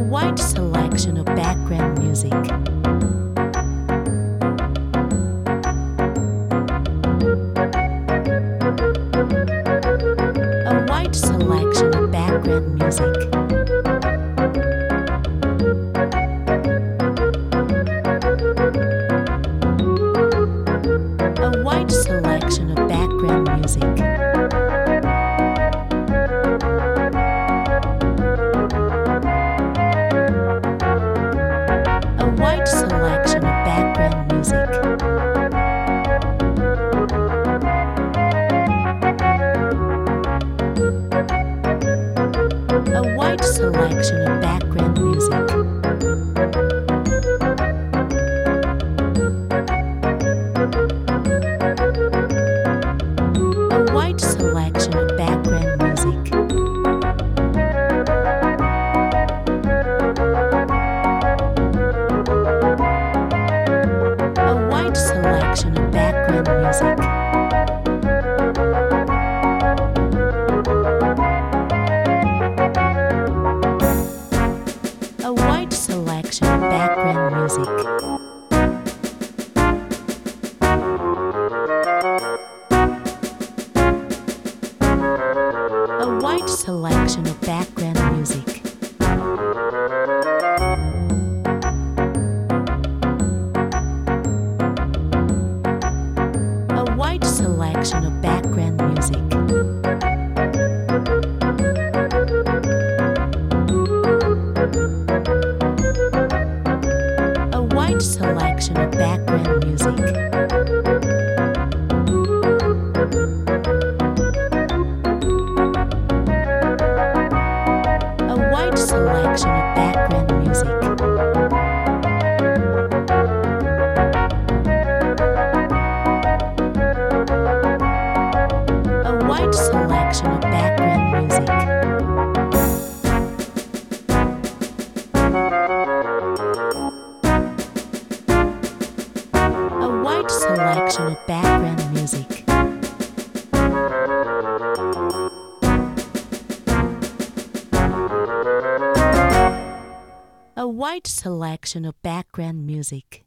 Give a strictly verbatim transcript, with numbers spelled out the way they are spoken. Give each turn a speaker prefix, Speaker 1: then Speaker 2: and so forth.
Speaker 1: wide selection of background music. A wide selection of background music. A wide selection of background music. A wide selection of background music. A wide selection of background music. A wide selection of background music. A wide selection of background music. A wide selection of background music. A wide selection of background music. A wide selection of background music. A wide selection of background music. A wide selection of background music. A wide selection of background music. A wide selection of background music. A wide selection of background music.